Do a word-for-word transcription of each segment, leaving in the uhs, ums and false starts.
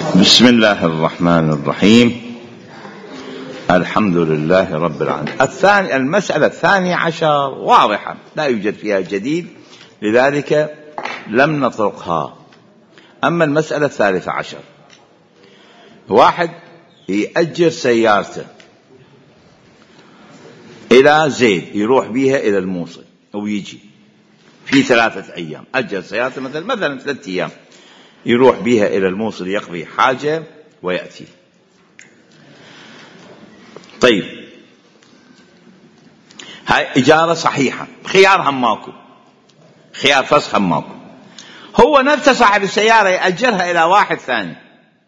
بسم الله الرحمن الرحيم. الحمد لله رب العالمين. الثاني المسألة الثانية عشر واضحة لا يوجد فيها جديد، لذلك لم نطرقها. أما المسألة الثالثة عشر، واحد يأجر سيارته إلى زيد يروح بها إلى الموصل ويجي في ثلاثة أيام. أجر سيارته مثلا مثلا ثلاثة أيام يروح بها إلى الموصل يقضي حاجة ويأتي. طيب هاي إجارة صحيحة، خيار هم ماكو، خيار فسخ هم ماكو. هو نفسه صاحب السيارة يأجرها إلى واحد ثاني،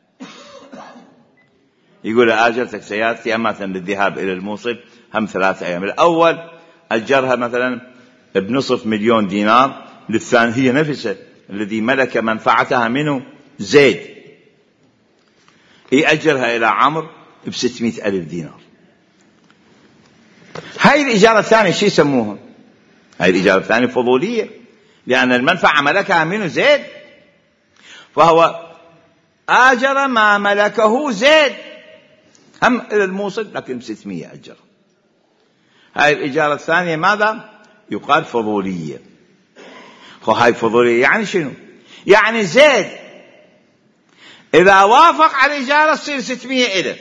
يقول أجرتك سيارتي مثلا للذهاب إلى الموصل هم ثلاثة أيام. الأول أجرها مثلا بنصف مليون دينار، للثاني هي نفسه الذي ملك منفعتها منه زيد يأجرها إلى عمرو بستمائة ألف دينار. هاي الإجارة الثانية شو يسموها؟ هاي الإجارة الثانية فضولية، لأن المنفعة ملكها منه زيد، فهو آجر ما ملكه زيد هم إلى الموصل لكن بستمائة أجر. هاي الإجارة الثانية ماذا؟ يقال فضولية. وهاي فضولية يعني شنو؟ يعني زيد إذا وافق على الإجارة تصير ستمائة إله،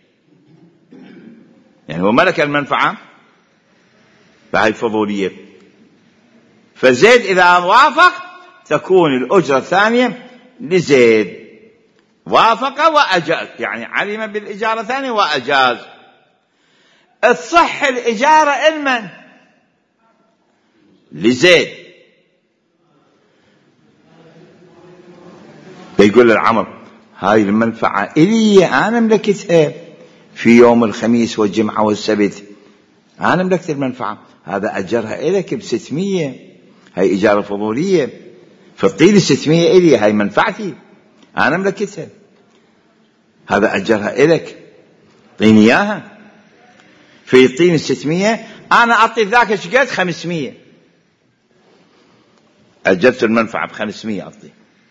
يعني هو ملك المنفعة فهاي فضولية. فزيد إذا وافق تكون الأجرة الثانية لزيد، وافق وأجاز، يعني علم بالإجارة الثانية وأجاز. تصح الإجارة إلمن؟ لزيد. يقول للعمر هاي المنفعة إلي أنا ملكتها في يوم الخميس والجمعة والسبت، أنا ملكت المنفعة، هذا أجرها إليك بستمية، هاي إجارة فضولية، فالطيل ستمية إلي، هاي منفعتي أنا ملكتها، هذا أجرها إليك طيني إياها، فيطيني ستمية أنا أعطي ذاك شقد خمسمية، أجرت المنفعة بخمسمية أعطي.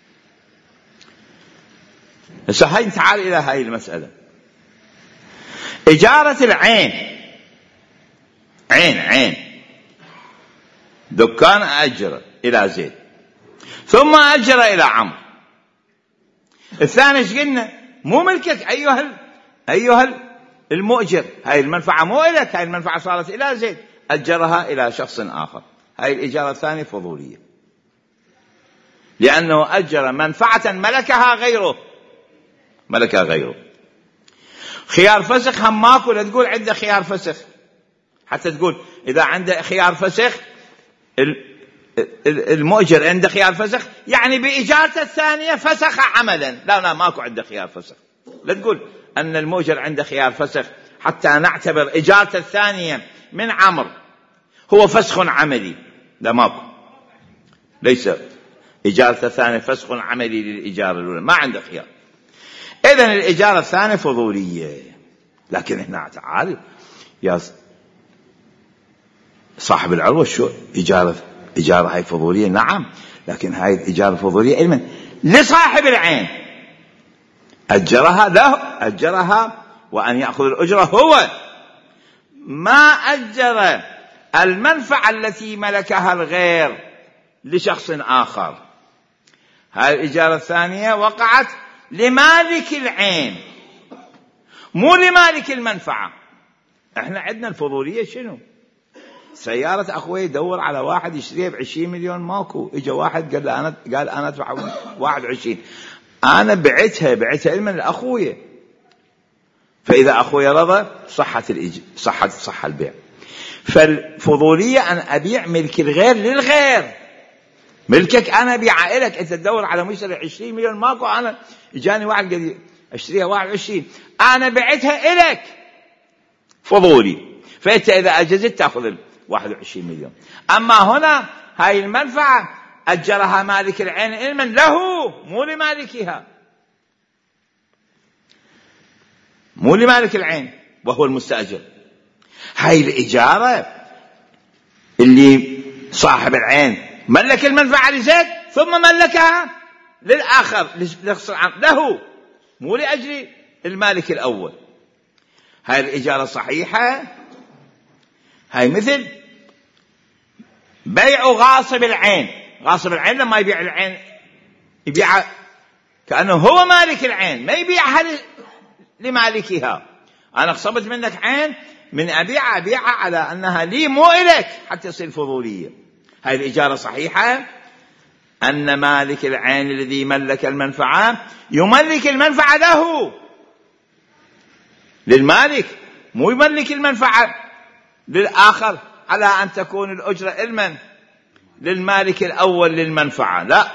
هسه هاي تعال إلى هاي المسألة. إجارة العين، عين عين دكان أجر إلى زيد ثم أجر إلى عمرو، الثاني ايش قلنا؟ مو ملكك أيها أيها المؤجر، هاي المنفعة مو إليك، هاي المنفعة صارت إلى زيد، أجرها إلى شخص آخر. هاي الإجارة الثانية فضولية، لأنه أجر منفعة ملكها غيره، ملكها غيره. خيار فسخ هم ماكو، لا تقول عنده خيار فسخ، حتى تقول إذا عنده خيار فسخ المؤجر عنده خيار فسخ يعني بإجارته الثانية فسخ عملا، لا لا ماكو عنده خيار فسخ. لا تقول أن المؤجر عنده خيار فسخ حتى نعتبر إجارته الثانية من عمرو هو فسخ عملي، لا ماكو، ليس إجارته الثانية فسخ عملي للإجارة الأولى، ما عنده خيار. إذن الإجارة الثانية فضولية. لكن هنا تعال يا صاحب العروة، شو إجارة إجارة هاي فضولية؟ نعم، لكن هاي الإجارة فضولية علما لصاحب العين، أجرها له، أجرها وأن يأخذ الأجرة هو، ما أجر المنفعة التي ملكها الغير لشخص آخر. هاي الإجارة الثانية وقعت لمالك العين مو لمالك المنفعة. احنا عندنا الفضولية شنو؟ سيارة أخوي يدور على واحد يشتريها بعشرين مليون، ماكو، إجا واحد قال أنا قال أنا أدفع واحد وعشرين، أنا بعتها بعتها من أخوي، فإذا أخوي رضى صحت الإج... صحت صح البيع. فالفضولية أن أبيع ملك الغير للغير، ملكك أنا أبيع لك، أنت تدور على مشتري عشرين مليون، ماكو، أنا إجاني واحد قال أشتريها واحد وعشرين، أنا بعتها إلك فضولي، فأنت إذا أجزت تأخذ واحد وعشرين مليون. أما هنا هاي المنفعة أجرها مالك العين علما له مو لمالكها، مو لمالك العين وهو المستأجر. هاي الإجارة اللي صاحب العين ملك المنفعة لزيد ثم ملكها للآخر له مو لأجل المالك الأول. هاي الإجارة صحيحة. هاي مثل بيع غاصب العين. غاصب العين لما يبيع العين يبيع كأنه هو مالك العين، ما يبيعها لمالكها. أنا اغصبت منك عين، من أبيع أبيعها على أنها لي مو إليك حتى يصير فضولية. هاي الإجارة صحيحة. أن مالك العين الذي ملك المنفعة يملك المنفعة له، للمالك، مو يملك المنفعة للآخر على أن تكون الأجرة إلمن للمالك الأول للمنفعة. لا.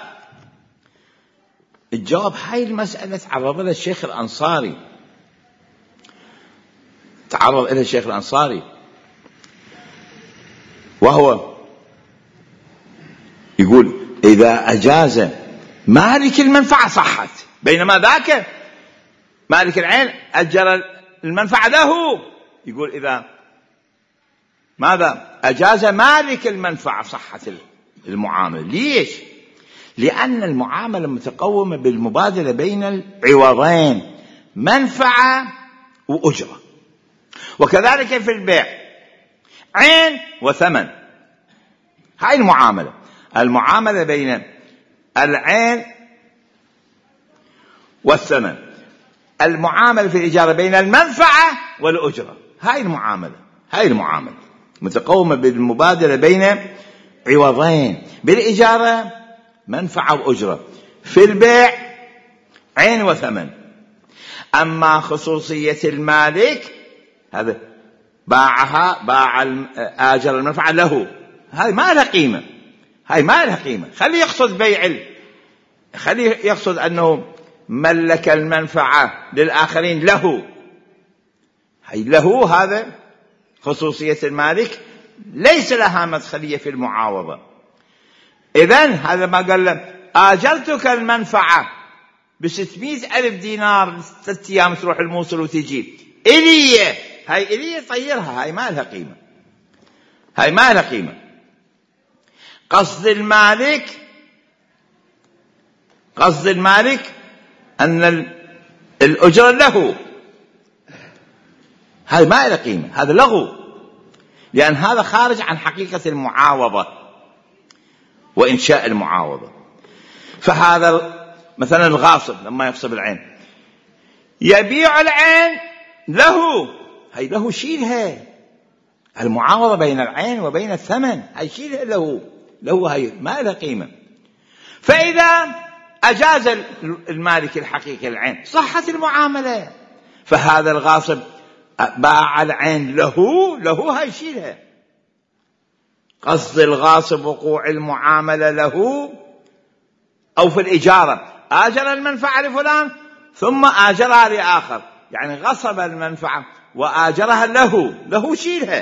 الجواب هاي المسألة تعرض لها الشيخ الأنصاري، تعرض إلى الشيخ الأنصاري وهو يقول إذا أجاز مالك المنفعة صحت، بينما ذاك مالك العين أجر المنفعة له. يقول إذا ماذا أجاز مالك المنفعة صحت المعاملة. ليش؟ لأن المعاملة متقومة بالمبادلة بين العوضين، منفعة وأجرة. وكذلك في البيع عين وثمن. هاي المعاملة، المعاملة بين العين والثمن. المعاملة في الإجارة بين المنفعة والأجرة. هاي المعاملة، هاي المعاملة متقومة بالمبادلة بين عوضين. بالإجارة منفعة وأجرة، في البيع عين وثمن. أما خصوصية المالك هذا باعها، باع آجر المنفعة له، هاي ما لها قيمة، هاي ما لها قيمة. خلي يقصد بيع، خلي يقصد أنه ملك المنفعة للآخرين له، هاي له، هذا خصوصية المالك ليس لها مدخلية في المعاوضة. إذن هذا ما قال له آجرتك المنفعة بستمائة ألف دينار ثلاثة أيام تروح الموصل وتجي إليه، هاي إليه طيرها، هاي ما لها قيمة، هاي ما لها قيمة. قصد المالك، قصد المالك أن الأجرة له، هاي ما لها قيمة، هذا لغو، لأن هذا خارج عن حقيقة المعاوضة وإنشاء المعاوضة. فهذا مثلا الغاصب لما يغصب العين يبيع العين له، هاي له شيلها، المعاوضة بين العين وبين الثمن، هاي شيلها له، له هاي ما لها قيمة. فإذا أجاز المالك الحقيقي العين صحت المعاملة. فهذا الغاصب باع العين له، له هاي شيلها. قصد الغاصب وقوع المعاملة له، أو في الإجارة آجر المنفعة لفلان ثم آجرها لآخر، يعني غصب المنفعة وآجرها له، له شيلها.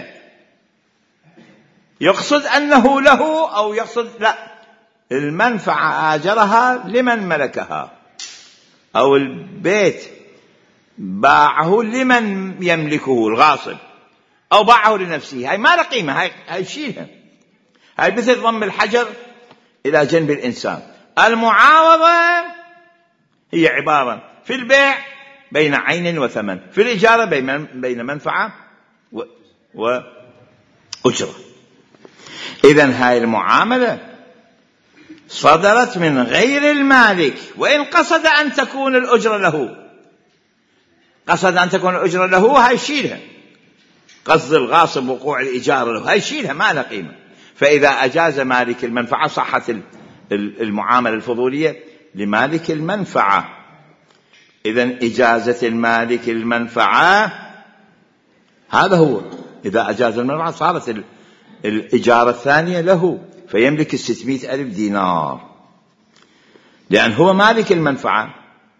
يقصد أنه له أو يقصد لا، المنفعة آجرها لمن ملكها، أو البيت باعه لمن يملكه الغاصب، أو باعه لنفسه، هاي ما له قيمة، هاي هاي شيلها. هاي مثل ضم الحجر إلى جنب الإنسان. المعاوضة هي عبارة في البيع بين عين وثمن، في الإجارة بين منفعة وأجرة. إذن هاي المعاملة صدرت من غير المالك، وإن قصد أن تكون الأجرة له، قصد أن تكون الأجرة له، هاي شيلها. قصد الغاصب وقوع الإجارة له، هاي شيلها ما لها قيمة. فإذا أجاز مالك المنفعة صحت المعاملة الفضولية لمالك المنفعة. إذن إجازة المالك المنفعة هذا هو، إذا أجاز المنفعة صارت الإجارة الثانية له، فيملك الستمائة ألف دينار، لأن هو مالك المنفعة.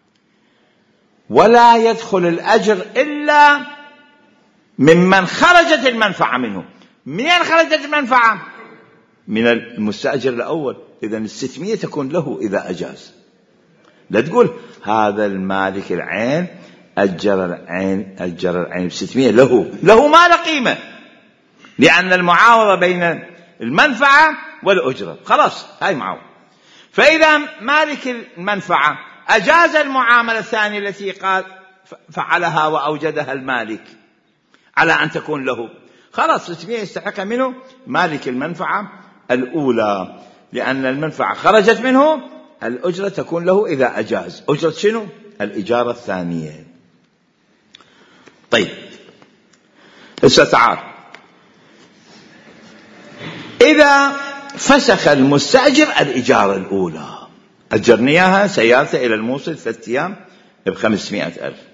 ولا يدخل الأجر إلا ممن خرجت المنفعة منه. منين خرجت المنفعة؟ من المستأجر الأول. إذن الستمائة تكون له إذا أجاز. لا تقول هذا المالك العين أجر العين أجر العين بستمائة له، له ما له قيمة، لأن المعاوضة بين المنفعة والأجرة خلاص، هاي معاوضة. فإذا مالك المنفعة أجاز المعاملة الثانية التي قال فعلها وأوجدها المالك على أن تكون له، خلاص ستمائة يستحق منه مالك المنفعة الأولى، لأن المنفعة خرجت منه، الأجرة تكون له إذا أجاز. أجرة شنو؟ الإجارة الثانية. طيب هسه تعال، إذا فسخ المستأجر الإجارة الأولى، أجرني إياها سيارته إلى الموصل ثلاثة أيام بخمسمائة ألف،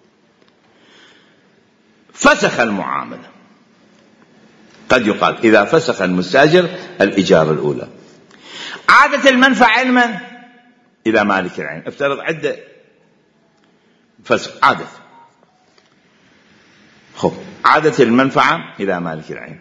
فسخ المعاملة. قد يقال إذا فسخ المستأجر الإجارة الأولى عادت المنفعة لمن؟ إلى مالك العين. افترض عدة فسخ عادت، خب عادت المنفعة إلى مالك العين،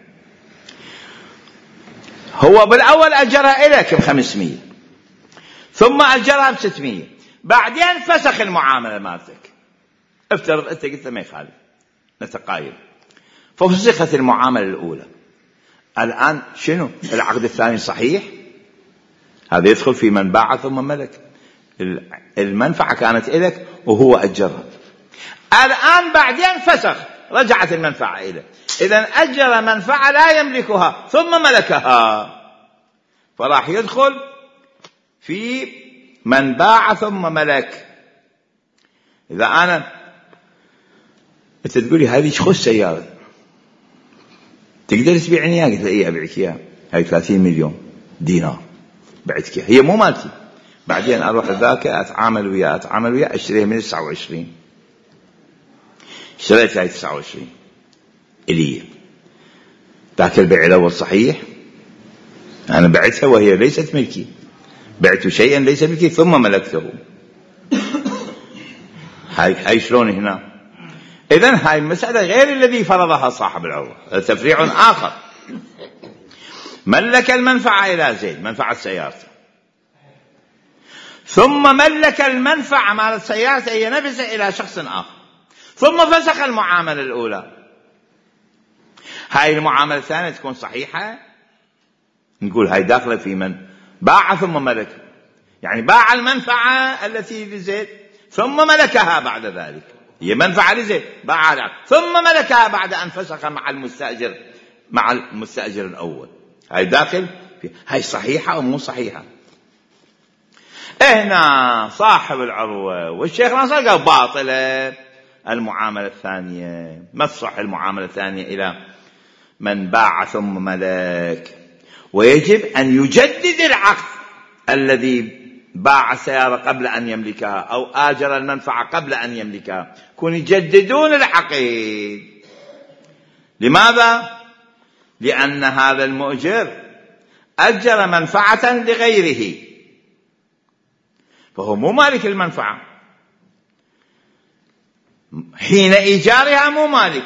هو بالأول أجرها إليك بخمسمية، ثم أجرها بستمية، بعدين فسخ المعاملة مالتك. افترض أنت قلت ما يخالف، نتقايل، ففسخت المعاملة الأولى. الآن شنو؟ العقد الثاني صحيح، هذا يدخل في من باع ثم ملك. المنفعة كانت إليك وهو أجرها، الآن بعدين فسخ، رجعت المنفعة إليه. إذن أجر منفعة لا يملكها ثم ملكها، فراح يدخل في من باع ثم ملك. إذا أنا أنت تقولي هذه شخص سيارة تقدر تبيعني إياها؟ قلت له إيه أبيعك إياها، هاي ثلاثين مليون دينار بعتك إياها، هي مو مالتي. بعدين أروح ذاك أتعامل وياه أتعامل وياه أشتريها من تسعة وعشرين، اشتريت هاي تسعة وعشرين إلي، ذاك البيع الأول صحيح، أنا بعتها وهي ليست ملكي، بعت شيئا ليس ملكي ثم ملكته. هاي هاي شلون هنا؟ إذن هاي المسألة غير الذي فرضها صاحب العروة، تفريع آخر. ملك المنفعة إلى زيد، منفعة سيارته، ثم ملك المنفعة مال سيارته هي نفسها إلى شخص آخر، ثم فسخ المعاملة الأولى. هاي المعاملة الثانية تكون صحيحة؟ نقول هاي داخلة في من باع ثم ملك، يعني باع المنفعة التي لزيد ثم ملكها بعد ذلك، هي منفعة لزيد باعها ثم ملكها بعد أن فسخ مع المستأجر مع المستأجر الأول. هاي داخل في هاي صحيحة أو مو صحيحة؟ هنا صاحب العروة والشيخ الأنصاري قال باطلة المعاملة الثانية، ما تصح المعاملة الثانية إلى من باع ثم ملك، ويجب أن يجدد العقد الذي باع السيارة قبل أن يملكها أو آجر المنفعة قبل أن يملكها، كون يجددون العقد. لماذا؟ لأن هذا المؤجر أجر منفعة لغيره، فهو مو مالك المنفعة حين إيجارها، مو مالك،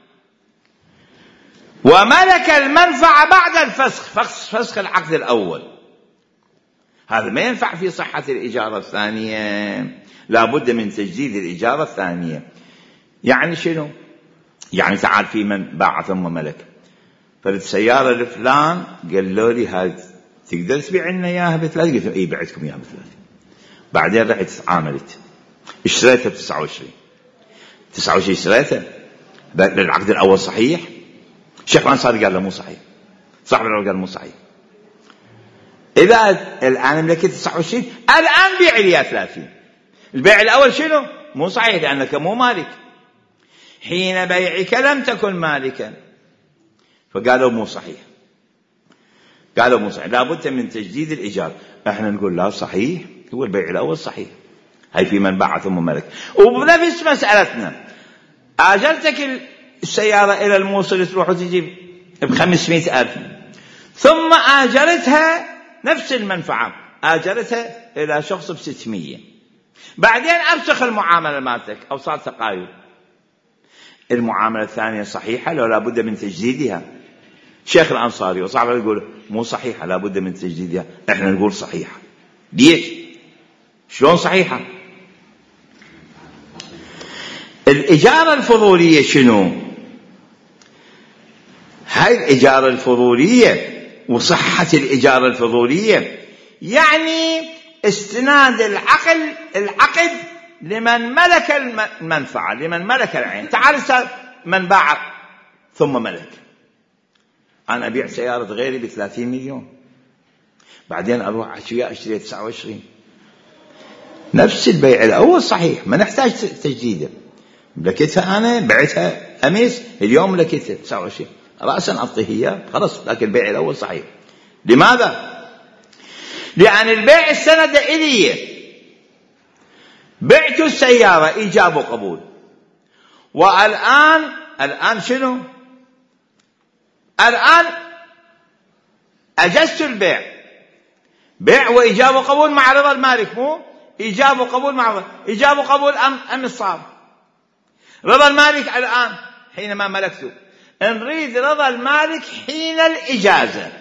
وملك المنفعة بعد الفسخ، فسخ العقد الأول. هذا ما ينفع في صحة الإجارة الثانية، لا بد من تجديد الإجارة الثانية. يعني شنو؟ يعني تعال في من باع ثم ملك، فالسيارة لفلان قال له لي هاي تقدر تبيع لنا إياها بثلاثة؟ قلت له إيه بعتكم إياها بثلاثة. بعدين رحت عاملت اشتريتها بتسعة وعشرين، تسعة وعشرين اشتريتها، العقد الأول صحيح؟ الشيخ الأنصاري قال له مو صحيح، صاحب العروة قال مو صحيح. إذا الآن ملكت تسعة وعشرين، الآن بيع لي ثلاثين. البيع الأول شنو؟ مو صحيح لأنك مو مالك، حين بيعك لم تكن مالكا، فقالوا مو صحيح، قالوا مو صحيح، لابد من تجديد الإيجار. احنا نقول لا صحيح، هو البيع الأول صحيح، هاي في من باع ثم ملك. وبنفس مسألتنا، آجرتك السيارة إلى الموصل تروح وتجيب بخمسمائة ألف، ثم آجرتها نفس المنفعة آجرتها إلى شخص بستمية، بعدين أفسخ المعاملة مالتك أو صار تقايل، المعاملة الثانية صحيحة لو لابد من تجديدها؟ شيخ الأنصاري وصعب يقول مو صحيحة لابد من تجديدها، احنا نقول صحيحة. ليش؟ شلون صحيحة؟ الإجارة الفضولية شنو؟ هاي الإجارة الفضولية وصحة الإجارة الفضولية يعني استناد العقل العقد لمن ملك المنفعة، لمن ملك العين. تعال من باع ثم ملك. أنا أبيع سيارة غيري بثلاثين مليون، بعدين أروح عشية أشتري تسعة وعشرين، نفس البيع الأول صحيح، ما نحتاج تجديده. ملكتها أنا بعتها أمس، اليوم ملكتها تسعة وعشرين، رأسا أعطيه إياه خلاص، لكن البيع الأول صحيح. لماذا؟ لأن البيع السند إلي، بعت السيارة إيجاب وقبول، والآن الآن شنو؟ الآن أجزت البيع، بيع وإيجاب وقبول مع رضا المالك، مو إيجاب وقبول مع رضا. إيجاب وقبول أم أم الصار رضا المالك الآن حينما ملكته. نريد رضا المالك حين الإجازة،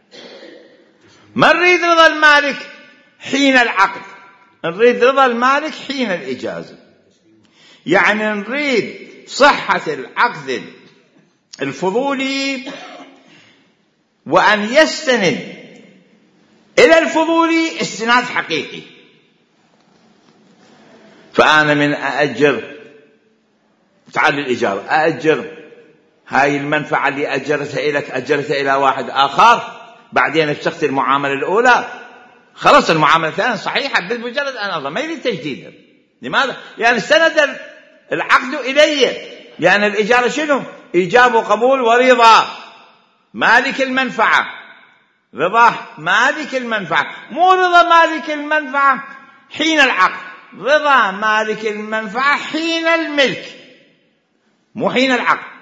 ما نريد رضا المالك حين العقد، نريد رضا المالك حين الإجازة. يعني نريد صحة العقد الفضولي وأن يستند إلى الفضولي استناد حقيقي. فأنا من أأجر، تعال الإجارة، أأجر هاي المنفعة اللي أجرتها إليك أجرتها إلى واحد آخر، بعدين افسخت المعاملة الأولى، خلص المعاملة الثانية صحيحة بمجرد أن أرضى، ما يريد تجديدا. لماذا؟ يعني استند العقد إلي، لأن الإجارة شنو؟ إيجاب وقبول ورضا مالك المنفعة، رضا مالك المنفعة، مو رضا مالك المنفعة حين العقد، رضا مالك المنفعة حين الملك، مو حين العقد.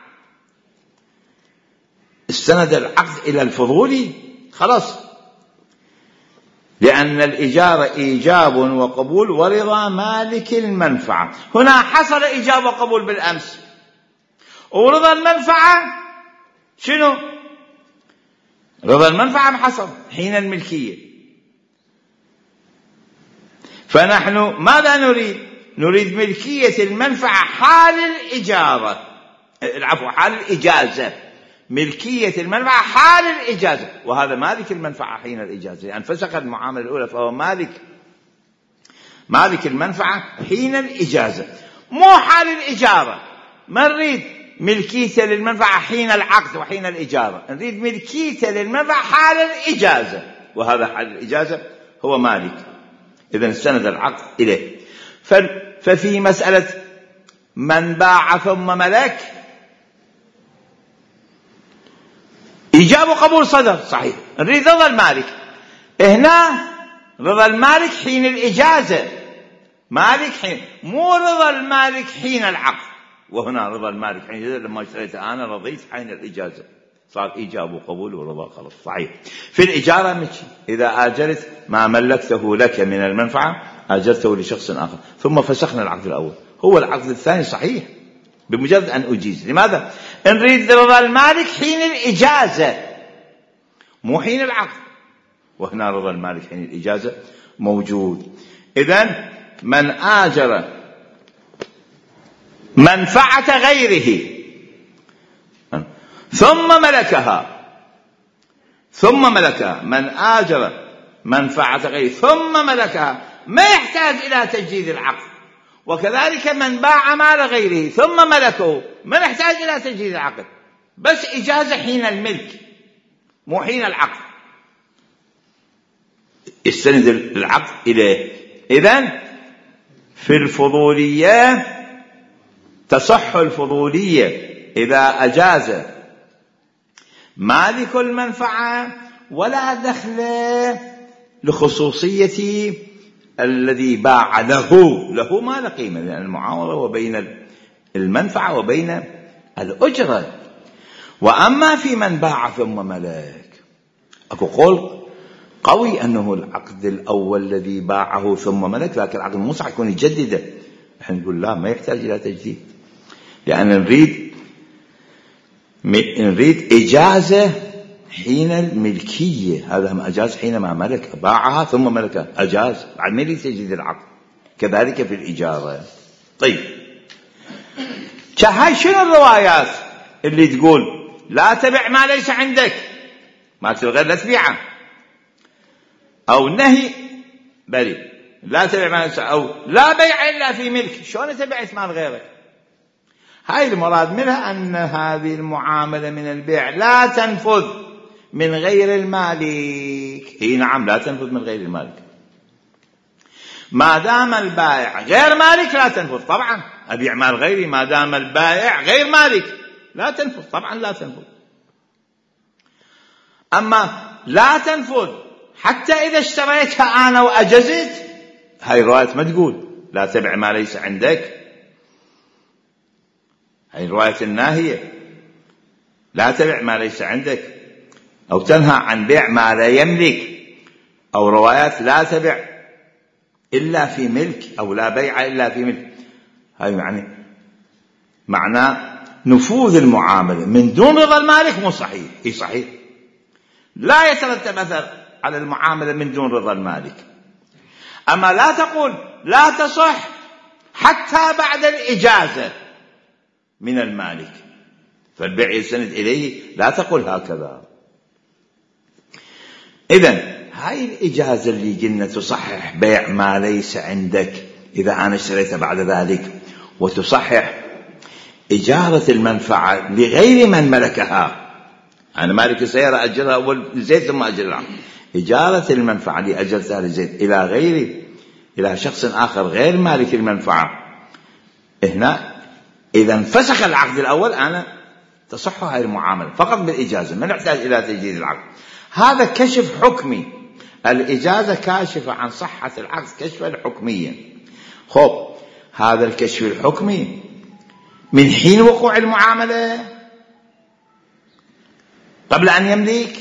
استند العقد إلى الفضولي خلاص، لأن الإجارة إيجاب وقبول ورضا مالك المنفعة. هنا حصل إيجاب وقبول بالأمس، ورضا المنفعة شنو؟ رضا المنفعة محصل حين الملكية. فنحن ماذا نريد؟ نريد ملكية المنفعة حال الإجارة، العفو حال الإجازة، ملكية المنفعة حال الإجازة، وهذا مالك المنفعة حين الإجازة، لأن فسخ المعاملة الأولى فهو مالك مالك المنفعة حين الإجازة، مو حال الإجارة. ما نريد ملكية للمنفعة حين العقد وحين الإجارة، نريد ملكية للمنفعة حال الإجازة، وهذا حال الإجازة هو مالك. إذن استند العقد إليه. ففي مسألة من باع ثم ملك إيجاب وقبول صدر صحيح، نريد رضا المالك. هنا رضا المالك حين الإجازة، مالك حين، مو رضا المالك حين العقد. وهنا رضا المالك حين الإجازة، لما اشتريت أنا رضيت حين الإجازة، صار إيجاب وقبول ورضا خلاص صحيح. في الإجارة مشي، إذا آجرت ما ملكته لك من المنفعة آجرته لشخص آخر، ثم فسخنا العقد الأول، هو العقد الثاني صحيح بمجرد أن أجيز. لماذا؟ نريد رضا المالك حين الإجازة مو حين العقد، وهنا رضا المالك حين الإجازة موجود. إذن من آجر منفعة غيره ثم ملكها ثم ملكها من آجر منفعة غيره ثم ملكها ما يحتاج إلى تجديد العقد. وكذلك من باع مال غيره ثم ملكه ما يحتاج إلى تجديد العقد، بس إجازة حين الملك مو حين العقد، يستند العقد إليه. إذن في الفضولية تصح الفضولية إذا أجاز مالك المنفعة ولا دخل لخصوصية الذي باع له، له ما له قيمة، لأن المعاوضة وبين المنفعة وبين الأجرة. وأما في من باع ثم ملك أكو قول قوي أنه العقد الأول الذي باعه ثم ملك، لكن العقد مو صح يكون يجدده. نحن نقول لا، ما يحتاج إلى تجديد، لأن نريد نريد إجازة حين الملكية. هذا ما أجاز حينما ملك، باعها ثم ملكها أجاز، بعد ما يريد تجديد العقد. كذلك في الإجارة. طيب هاي شنو الروايات اللي تقول لا تبع ما ليس عندك، ما تغير لا تبيعه، أو نهي بلي لا تبع مال أو لا بيع إلا في ملك. شلون أنت بعت مال غيرك؟ هاي المراد منها أن هذه المعاملة من البيع لا تنفذ من غير المالك. هي نعم لا تنفذ من غير المالك ما دام البائع غير مالك لا تنفذ. طبعا أبيع مال غيري ما دام البائع غير مالك لا تنفذ، طبعا لا تنفذ. أما لا تنفذ حتى إذا اشتريتها أنا وأجزت، هاي رواية ما تقول لا تبع ما ليس عندك، هاي رواية الناهية لا تبع ما ليس عندك، أو تنهى عن بيع ما لا يملك، أو روايات لا تبع إلا في ملك أو لا بيع إلا في ملك. هاي يعني معناه نفوذ المعاملة من دون رضا المالك مو صحيح. هي صحيح لا يترتب أثر على المعاملة من دون رضا المالك. أما لا تقول لا تصح حتى بعد الإجازة من المالك فالبيع يستند إليه، لا تقول هكذا. إذن هاي الإجازة اللي قلنا تصحح بيع ما ليس عندك إذا أنا اشتريته بعد ذلك، وتصحح إجارة المنفعة لغير من ملكها. أنا مالك السيارة أجرها أول لزيد ثم أجرها، إجارة المنفعة اللي أجرتها لزيد إلى غير إلى شخص آخر غير مالك المنفعة، هنا إذا انفسخ العقد الأول أنا تصح هاي المعاملة فقط بالإجازة، ما نحتاج إلى تجديد العقد. هذا كشف حكمي، الإجازة كاشفة عن صحة العقد كشفا حكميا. خب هذا الكشف الحكمي من حين وقوع المعاملة قبل أن يملك،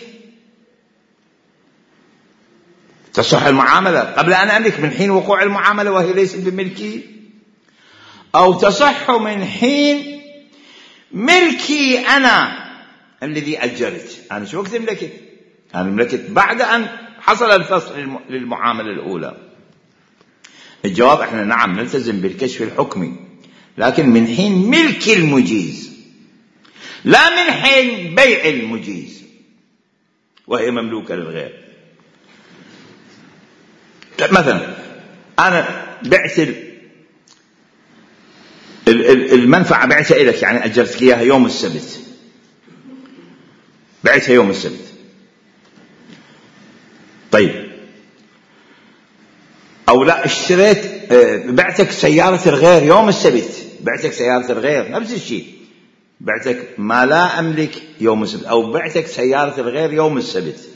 تصح المعاملة قبل أن أملك من حين وقوع المعاملة وهي ليست بملكي، أو تصح من حين ملكي أنا الذي أجرت. أنا شو وقت ملكت؟ أنا ملكت بعد أن حصل الفصل للمعاملة الأولى. الجواب إحنا نعم نلتزم بالكشف الحكمي، لكن من حين ملك المجيز لا من حين بيع المجيز وهي مملوكة للغير. مثلا أنا بعت المنفعة بعتها إليك، يعني أجرتك إياها يوم السبت، بعتها يوم السبت. طيب أو لا اشتريت بعتك سيارة الغير يوم السبت، بعتك سيارة الغير نفس الشيء، بعتك ما لا أملك يوم السبت، أو بعتك سيارة الغير يوم السبت.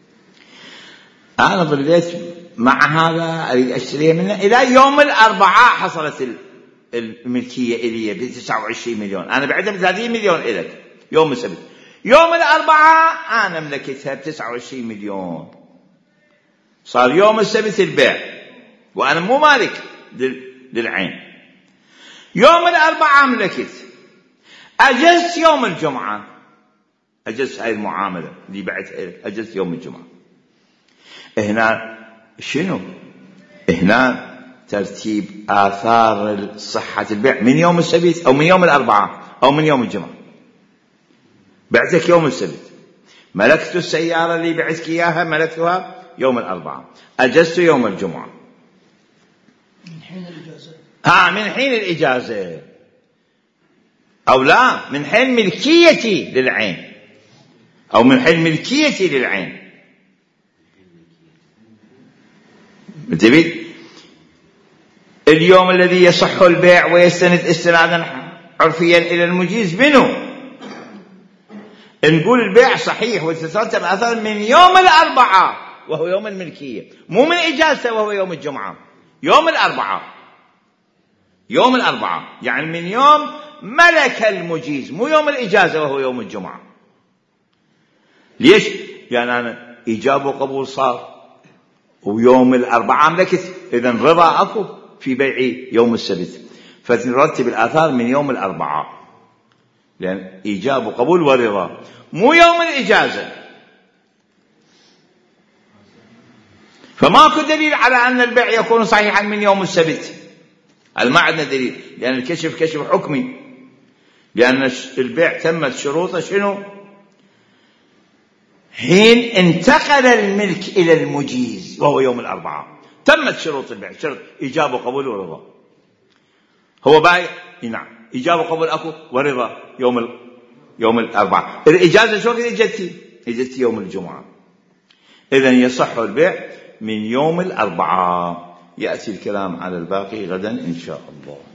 أنا ظليت مع هذا أريد أشتريه منه إلى يوم الأربعاء حصلت الملكية إلي ب تسعة وعشرين مليون، أنا بعتها ب ثلاثين مليون إليك يوم السبت، يوم الأربعاء أنا ملكتها ب تسعة وعشرين مليون، صار يوم السبت البيع وأنا مو مالك للعين. يوم الأربعاء ملكت، أجزت يوم الجمعة، أجزت هاي المعاملة اللي بعتها إليك أجزت يوم الجمعة. هنا شنو؟ هنا ترتيب آثار صحة البيع من يوم السبت أو من يوم الأربعاء أو من يوم الجمعة. بعتك يوم السبت، ملكت السيارة اللي بعتك إياها ملكتها يوم الأربعاء، أجزت يوم الجمعة من حين الإجازة. ها من حين الإجازة، أو لا من حين ملكيتي للعين، أو من حين ملكيتي للعين. انتبه، اليوم الذي يصح البيع ويستند استنادا عرفيا إلى المجيز منه، نقول البيع صحيح وتترتب أثر من يوم الأربعاء وهو يوم الملكية، مو من إجازته وهو يوم الجمعة، يوم الأربعاء، يوم الأربعاء يعني من يوم ملك المجيز، مو يوم الإجازة وهو يوم الجمعة. ليش؟ يعني أنا إجابة وقبول صار ويوم الأربعاء ملكت، إذن رضا أكو في بيعي يوم السبت، فترتب الآثار من يوم الأربعاء، لأن إيجاب وقبول ورضا، مو يوم الإجازة. فماكو دليل على أن البيع يكون صحيحا من يوم السبت، هذا ما عندنا دليل، لأن الكشف كشف حكمي، لأن البيع تمت شروطه شنو؟ حين انتقل الملك إلى المجيز وهو يوم الأربعاء، تمت شروط البيع، شرط إيجاب وقبول ورضا. هو بايع، نعم، إيجاب وقبول أكو ورضا يوم ال... يوم الأربعاء. الإجازة شو كده إجتي؟ إجتي يوم الجمعة. إذن يصح البيع من يوم الأربعاء. يأتي الكلام على الباقي غدا إن شاء الله.